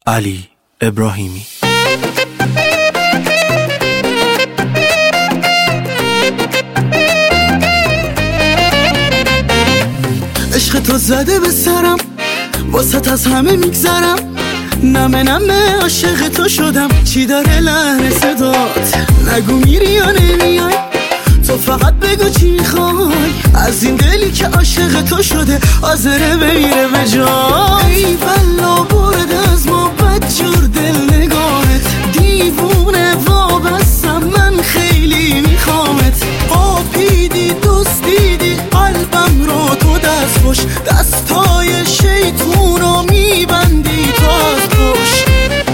علی ابراهیمی. عشق تو زده به سرم، واسط از همه میگذرم، نمه نمه عاشق تو شدم. چی داره لحن صدات؟ نگو میری یا نمیای، تو فقط بگو چی میخوای. از این دلی که عاشق تو شده حاضره بمیره به جای. ای بلا برده از ما بدجور دل نگاهت، دیوونه وابستم من خیلی میخوامت. قاپیدی دوست دیدی قلبم رو تو دست خوش، دستای شیطون رو میبندی تو از پشت.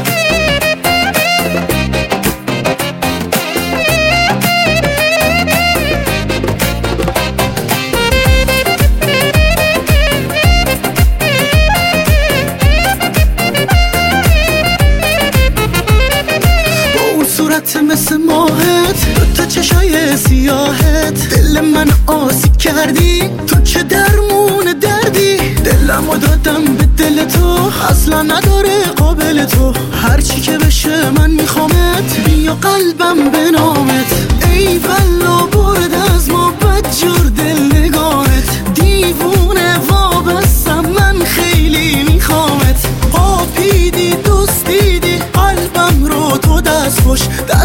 صورت مثل ماهت، دوتا چشای سیاهت، دل من آسیب کردی تو که درمون دردی. دلمو دادم به دل تو، اصلا نداره قابل تو. هرچی که بشه من میخوامت، بیا قلبم به نامت. ای والا برد از ما بدجور دل نگاهت، دیوونه وابستم من خیلی میخوامت. قاپیدی دوست دیدی قلبم رو تو دست خوش.